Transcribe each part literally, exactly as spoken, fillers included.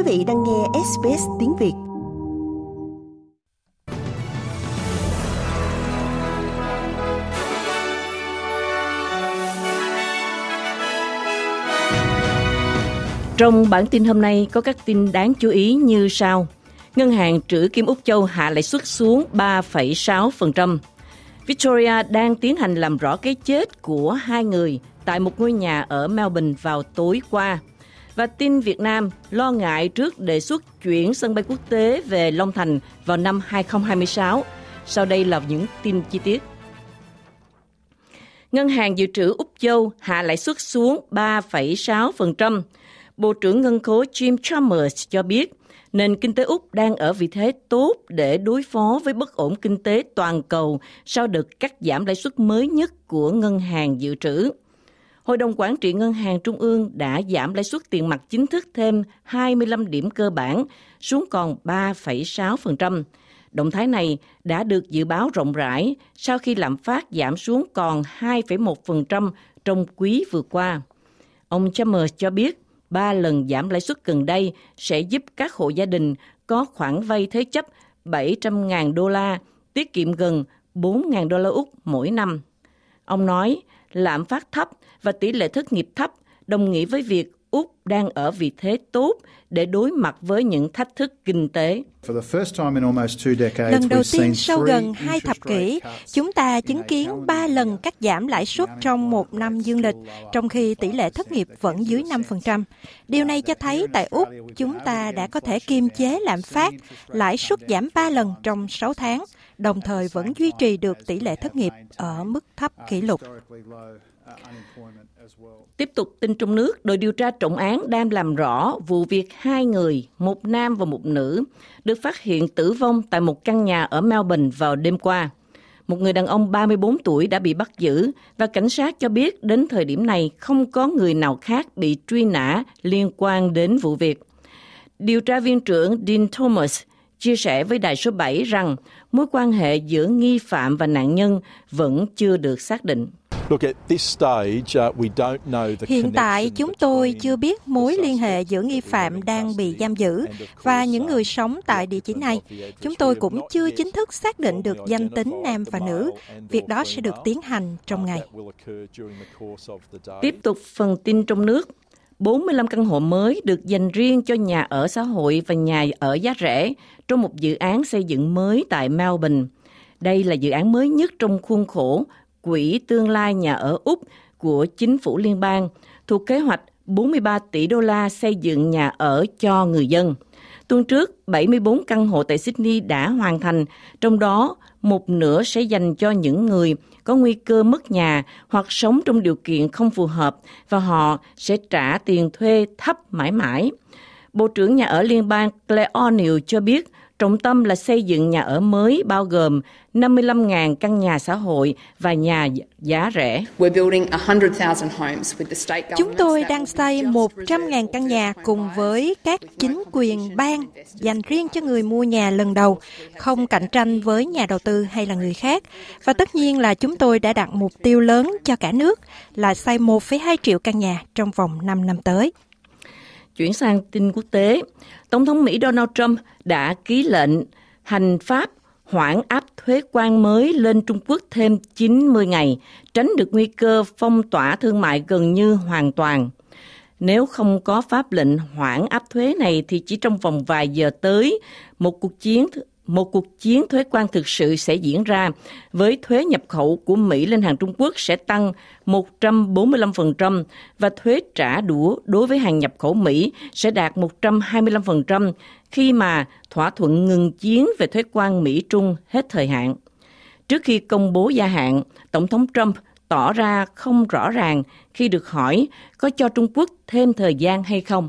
vị đang nghe ét bê ét tiếng Việt. Trong bản tin hôm nay có các tin đáng chú ý như sau. Ngân hàng trữ Kim Úc Châu hạ lãi suất xuống ba phẩy sáu phần trăm. Victoria đang tiến hành làm rõ cái chết của hai người tại một ngôi nhà ở Melbourne vào tối qua. Và tin Việt Nam lo ngại trước đề xuất chuyển sân bay quốc tế về Long Thành vào năm hai không hai sáu. Sau đây là những tin chi tiết. Ngân hàng dự trữ Úc Châu hạ lãi suất xuống ba phẩy sáu phần trăm. Bộ trưởng Ngân khố Jim Chalmers cho biết nền kinh tế Úc đang ở vị thế tốt để đối phó với bất ổn kinh tế toàn cầu sau đợt cắt giảm lãi suất mới nhất của Ngân hàng dự trữ. Hội đồng Quản trị Ngân hàng Trung ương đã giảm lãi suất tiền mặt chính thức thêm hai mươi lăm điểm cơ bản xuống còn ba phẩy sáu phần trăm. Động thái này đã được dự báo rộng rãi sau khi lạm phát giảm xuống còn hai phẩy một phần trăm trong quý vừa qua. Ông Chalmers cho biết ba lần giảm lãi suất gần đây sẽ giúp các hộ gia đình có khoản vay thế chấp bảy trăm nghìn đô la, tiết kiệm gần bốn nghìn đô la Úc mỗi năm. Ông nói lạm phát thấp và tỷ lệ thất nghiệp thấp đồng nghĩa với việc Úc đang ở vị thế tốt để đối mặt với những thách thức kinh tế. Lần đầu tiên sau gần hai thập kỷ, chúng ta chứng kiến ba lần cắt giảm lãi suất trong một năm dương lịch, trong khi tỷ lệ thất nghiệp vẫn dưới năm phần trăm. Điều này cho thấy tại Úc, chúng ta đã có thể kiềm chế lạm phát, lãi suất giảm ba lần trong sáu tháng, đồng thời vẫn duy trì được tỷ lệ thất nghiệp ở mức thấp kỷ lục. Tiếp tục tin trong nước, đội điều tra trọng án đang làm rõ vụ việc hai người, một nam và một nữ, được phát hiện tử vong tại một căn nhà ở Melbourne vào đêm qua. Một người đàn ông ba mươi tư tuổi đã bị bắt giữ và cảnh sát cho biết đến thời điểm này không có người nào khác bị truy nã liên quan đến vụ việc. Điều tra viên trưởng Dean Thomas chia sẻ với Đài số bảy rằng mối quan hệ giữa nghi phạm và nạn nhân vẫn chưa được xác định. Hiện tại, chúng tôi chưa biết mối liên hệ giữa nghi phạm đang bị giam giữ và những người sống tại địa chỉ này. Chúng tôi cũng chưa chính thức xác định được danh tính nam và nữ. Việc đó sẽ được tiến hành trong ngày. Tiếp tục phần tin trong nước. bốn mươi lăm căn hộ mới được dành riêng cho nhà ở xã hội và nhà ở giá rẻ trong một dự án xây dựng mới tại Melbourne. Đây là dự án mới nhất trong khuôn khổ Quỹ Tương lai Nhà ở Úc của Chính phủ Liên bang, thuộc kế hoạch bốn mươi ba tỷ đô la xây dựng nhà ở cho người dân. Tuần trước, bảy mươi tư căn hộ tại Sydney đã hoàn thành, trong đó một nửa sẽ dành cho những người có nguy cơ mất nhà hoặc sống trong điều kiện không phù hợp và họ sẽ trả tiền thuê thấp mãi mãi. Bộ trưởng Nhà ở Liên bang Claire O'Neill cho biết trọng tâm là xây dựng nhà ở mới bao gồm năm mươi lăm nghìn căn nhà xã hội và nhà giá rẻ. Chúng tôi đang xây một trăm nghìn căn nhà cùng với các chính quyền bang dành riêng cho người mua nhà lần đầu, không cạnh tranh với nhà đầu tư hay là người khác. Và tất nhiên là chúng tôi đã đặt mục tiêu lớn cho cả nước là xây một phẩy hai triệu căn nhà trong vòng năm năm tới. Chuyển sang tin quốc tế, Tổng thống Mỹ Donald Trump đã ký lệnh hành pháp hoãn áp thuế quan mới lên Trung Quốc thêm chín mươi ngày, tránh được nguy cơ phong tỏa thương mại gần như hoàn toàn. Nếu không có pháp lệnh hoãn áp thuế này thì chỉ trong vòng vài giờ tới, một cuộc chiến một cuộc chiến thuế quan thực sự sẽ diễn ra, với thuế nhập khẩu của Mỹ lên hàng Trung Quốc sẽ tăng một trăm bốn mươi lăm phần trăm và thuế trả đũa đối với hàng nhập khẩu Mỹ sẽ đạt một trăm hai mươi lăm phần trăm khi mà thỏa thuận ngừng chiến về thuế quan Mỹ-Trung hết thời hạn. Trước khi công bố gia hạn, Tổng thống Trump tỏ ra không rõ ràng khi được hỏi có cho Trung Quốc thêm thời gian hay không.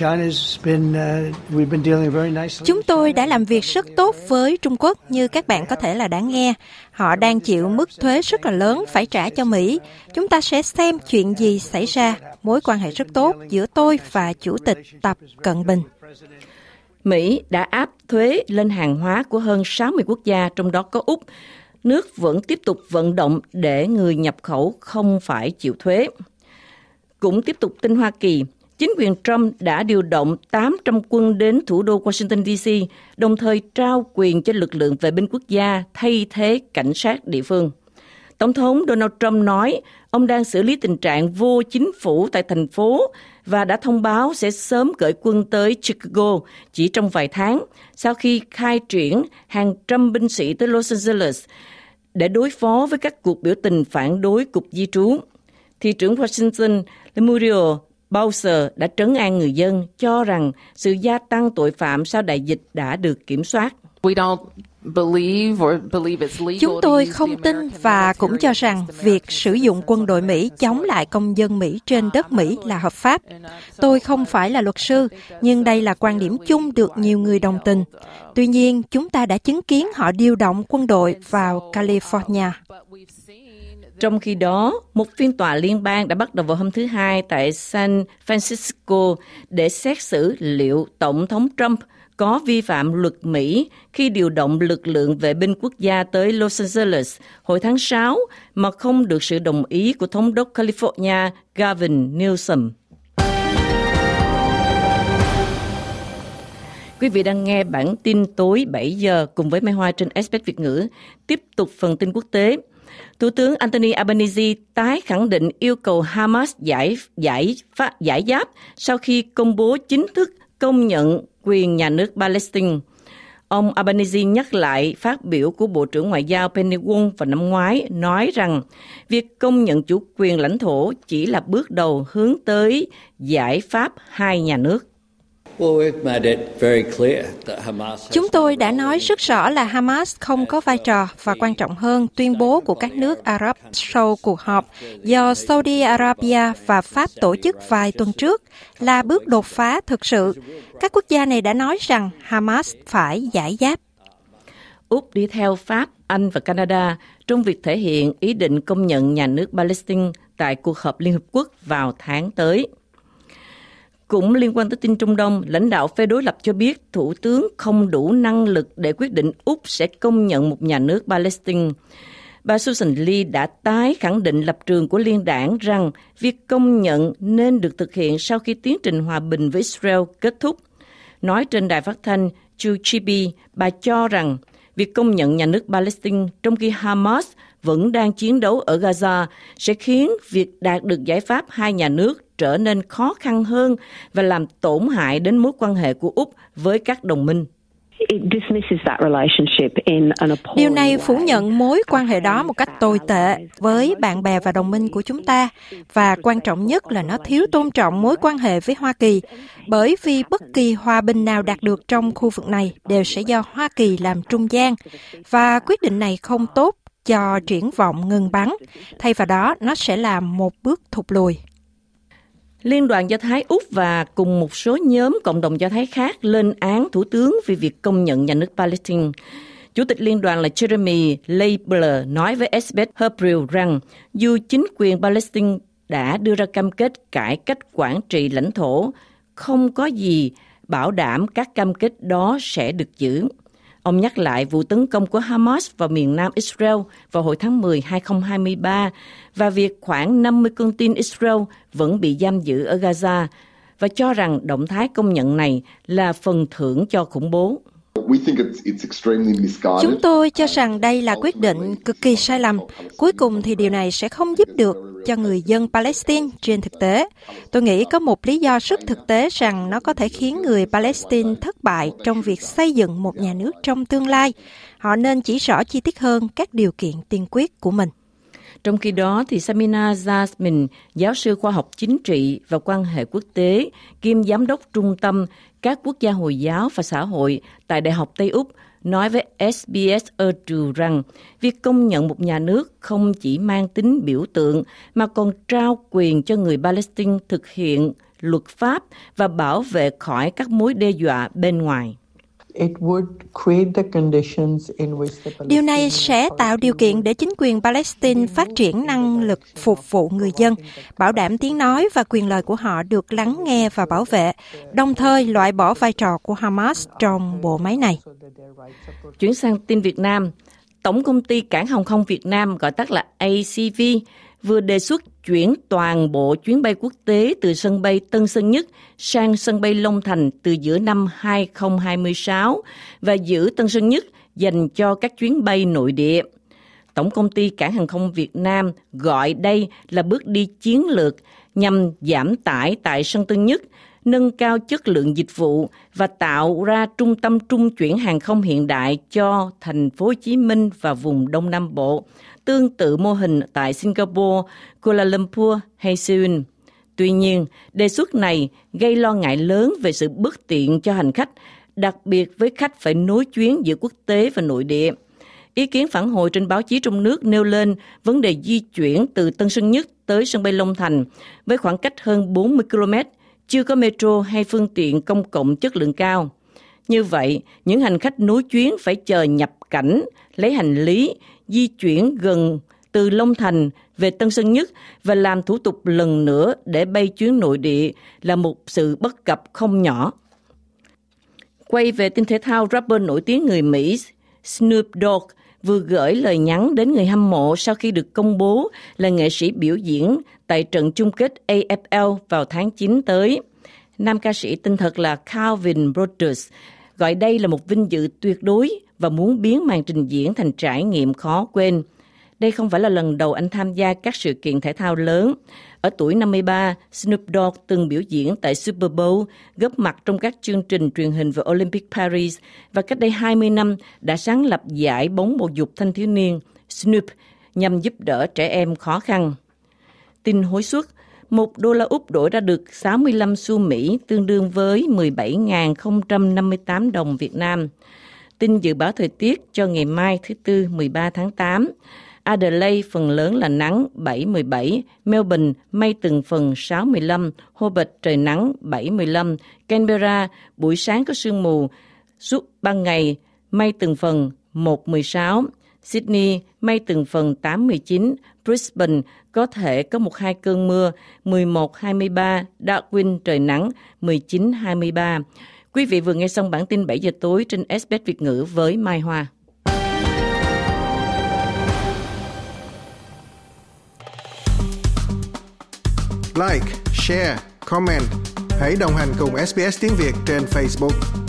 Chúng tôi đã làm việc rất tốt với Trung Quốc, như các bạn có thể là đã nghe. Họ đang chịu mức thuế rất là lớn phải trả cho Mỹ. Chúng ta sẽ xem chuyện gì xảy ra. Mối quan hệ rất tốt giữa tôi và Chủ tịch Tập Cận Bình. Mỹ đã áp thuế lên hàng hóa của hơn sáu mươi quốc gia, trong đó có Úc. Nước vẫn tiếp tục vận động để người nhập khẩu không phải chịu thuế. Cũng tiếp tục tin Hoa Kỳ, chính quyền Trump đã điều động tám trăm quân đến thủ đô Washington đê xê, đồng thời trao quyền cho lực lượng vệ binh quốc gia thay thế cảnh sát địa phương. Tổng thống Donald Trump nói ông đang xử lý tình trạng vô chính phủ tại thành phố và đã thông báo sẽ sớm gửi quân tới Chicago chỉ trong vài tháng sau khi khai triển hàng trăm binh sĩ tới Los Angeles để đối phó với các cuộc biểu tình phản đối cục di trú. Thị trưởng Washington Muriel Bowser đã trấn an người dân, cho rằng sự gia tăng tội phạm sau đại dịch đã được kiểm soát. Chúng tôi không tin và cũng cho rằng việc sử dụng quân đội Mỹ chống lại công dân Mỹ trên đất Mỹ là hợp pháp. Tôi không phải là luật sư, nhưng đây là quan điểm chung được nhiều người đồng tình. Tuy nhiên, chúng ta đã chứng kiến họ điều động quân đội vào California. Trong khi đó, một phiên tòa liên bang đã bắt đầu vào hôm thứ Hai tại San Francisco để xét xử liệu Tổng thống Trump có vi phạm luật Mỹ khi điều động lực lượng vệ binh quốc gia tới Los Angeles hồi tháng sáu mà không được sự đồng ý của Thống đốc California Gavin Newsom. Quý vị đang nghe bản tin tối bảy giờ cùng với Mai Hoa trên ét bê ét Việt ngữ. Tiếp tục phần tin quốc tế. Thủ tướng Anthony Albanese tái khẳng định yêu cầu Hamas giải, giải, phát, giải giáp sau khi công bố chính thức công nhận quyền nhà nước Palestine. Ông Albanese nhắc lại phát biểu của Bộ trưởng Ngoại giao Penny Wong vào năm ngoái, nói rằng việc công nhận chủ quyền lãnh thổ chỉ là bước đầu hướng tới giải pháp hai nhà nước. Chúng tôi đã nói rất rõ là Hamas không có vai trò và quan trọng hơn, tuyên bố của các nước Ả Rập sau cuộc họp do Saudi Arabia và Pháp tổ chức vài tuần trước là bước đột phá thực sự. Các quốc gia này đã nói rằng Hamas phải giải giáp. Úc đi theo Pháp, Anh và Canada trong việc thể hiện ý định công nhận nhà nước Palestine tại cuộc họp Liên Hợp Quốc vào tháng tới. Cũng liên quan tới tin Trung Đông, lãnh đạo phe đối lập cho biết Thủ tướng không đủ năng lực để quyết định Úc sẽ công nhận một nhà nước Palestine. Bà Susan Lee đã tái khẳng định lập trường của liên đảng rằng việc công nhận nên được thực hiện sau khi tiến trình hòa bình với Israel kết thúc. Nói trên đài phát thanh Chu Chibi, bà cho rằng việc công nhận nhà nước Palestine trong khi Hamas vẫn đang chiến đấu ở Gaza sẽ khiến việc đạt được giải pháp hai nhà nước trở nên khó khăn hơn và làm tổn hại đến mối quan hệ của Úc với các đồng minh. Điều này phủ nhận mối quan hệ đó một cách tồi tệ với bạn bè và đồng minh của chúng ta, và quan trọng nhất là nó thiếu tôn trọng mối quan hệ với Hoa Kỳ, bởi vì bất kỳ hòa bình nào đạt được trong khu vực này đều sẽ do Hoa Kỳ làm trung gian, và quyết định này không tốt cho triển vọng ngừng bắn. Thay vào đó, nó sẽ làm một bước thụt lùi. Liên đoàn Do Thái Úc và cùng một số nhóm cộng đồng Do Thái khác lên án Thủ tướng vì việc công nhận nhà nước Palestine. Chủ tịch liên đoàn là Jeremy Leibler nói với ét bê ét Hebrew rằng dù chính quyền Palestine đã đưa ra cam kết cải cách quản trị lãnh thổ, không có gì bảo đảm các cam kết đó sẽ được giữ. Ông nhắc lại vụ tấn công của Hamas vào miền nam Israel vào hồi tháng mười năm hai nghìn không trăm hai mươi ba và việc khoảng năm mươi con tin Israel vẫn bị giam giữ ở Gaza, và cho rằng động thái công nhận này là phần thưởng cho khủng bố. Chúng tôi cho rằng đây là quyết định cực kỳ sai lầm. Cuối cùng thì điều này sẽ không giúp được cho người dân Palestine trên thực tế. Tôi nghĩ có một lý do rất thực tế rằng nó có thể khiến người Palestine thất bại trong việc xây dựng một nhà nước trong tương lai. Họ nên chỉ rõ chi tiết hơn các điều kiện tiên quyết của mình. Trong khi đó, thì Samina Jasmine, giáo sư khoa học chính trị và quan hệ quốc tế, kiêm giám đốc trung tâm các quốc gia Hồi giáo và xã hội tại Đại học Tây Úc, nói với ét bê ét Urdu rằng việc công nhận một nhà nước không chỉ mang tính biểu tượng mà còn trao quyền cho người Palestine thực hiện luật pháp và bảo vệ khỏi các mối đe dọa bên ngoài. Điều này sẽ tạo điều kiện để chính quyền Palestine phát triển năng lực phục vụ người dân, bảo đảm tiếng nói và quyền lợi của họ được lắng nghe và bảo vệ, đồng thời loại bỏ vai trò của Hamas trong bộ máy này. Chuyển sang tin Việt Nam, Tổng công ty Cảng Hàng không Việt Nam, gọi tắt là a xê vê, vừa đề xuất chuyển toàn bộ chuyến bay quốc tế từ sân bay Tân Sơn Nhất sang sân bay Long Thành từ giữa năm hai không hai sáu và giữ Tân Sơn Nhất dành cho các chuyến bay nội địa. Tổng công ty Cảng hàng không Việt Nam gọi đây là bước đi chiến lược nhằm giảm tải tại sân Tân Nhất, nâng cao chất lượng dịch vụ và tạo ra trung tâm trung chuyển hàng không hiện đại cho thành phố Hồ Chí Minh và vùng Đông Nam Bộ, tương tự mô hình tại Singapore, Kuala Lumpur hay Seoul. Tuy nhiên, đề xuất này gây lo ngại lớn về sự bất tiện cho hành khách, đặc biệt với khách phải nối chuyến giữa quốc tế và nội địa. Ý kiến phản hồi trên báo chí trong nước nêu lên vấn đề di chuyển từ Tân Sơn Nhất tới sân bay Long Thành với khoảng cách hơn bốn mươi ki lô mét, chưa có metro hay phương tiện công cộng chất lượng cao. Như vậy, những hành khách nối chuyến phải chờ nhập cảnh, lấy hành lý, di chuyển gần từ Long Thành về Tân Sơn Nhất và làm thủ tục lần nữa để bay chuyến nội địa là một sự bất cập không nhỏ. Quay về tin thể thao, rapper nổi tiếng người Mỹ Snoop Dogg vừa gửi lời nhắn đến người hâm mộ sau khi được công bố là nghệ sĩ biểu diễn tại trận chung kết A F L vào tháng chín tới. Nam ca sĩ tên thật là Calvin Brodus gọi đây là một vinh dự tuyệt đối và muốn biến màn trình diễn thành trải nghiệm khó quên. Đây không phải là lần đầu anh tham gia các sự kiện thể thao lớn. Ở tuổi năm mươi ba, Snoop Dogg từng biểu diễn tại Super Bowl, góp mặt trong các chương trình truyền hình về Olympic Paris và cách đây hai mươi năm đã sáng lập giải bóng bầu dục thanh thiếu niên Snoop nhằm giúp đỡ trẻ em khó khăn. Tin hối suất, một đô la Úc đổi ra được sáu mươi lăm xu Mỹ, tương đương với mười bảy nghìn không trăm năm mươi tám đồng Việt Nam. Tin dự báo thời tiết cho ngày mai thứ Tư mười ba tháng tám. Adelaide phần lớn là nắng bảy mười bảy, Melbourne mây từng phần sáu mười lăm, Hobart trời nắng bảy mười lăm, Canberra buổi sáng có sương mù, suốt ban ngày mây từng phần một mười sáu, Sydney mây từng phần tám mười chín, Brisbane có thể có một hai cơn mưa mười một hai mươi ba, Darwin trời nắng mười chín hai mươi ba. Quý vị vừa nghe xong bản tin bảy giờ tối trên ét bê ét Việt ngữ với Mai Hoa. Like, share, comment. Hãy đồng hành cùng ét bê ét Tiếng Việt trên Facebook.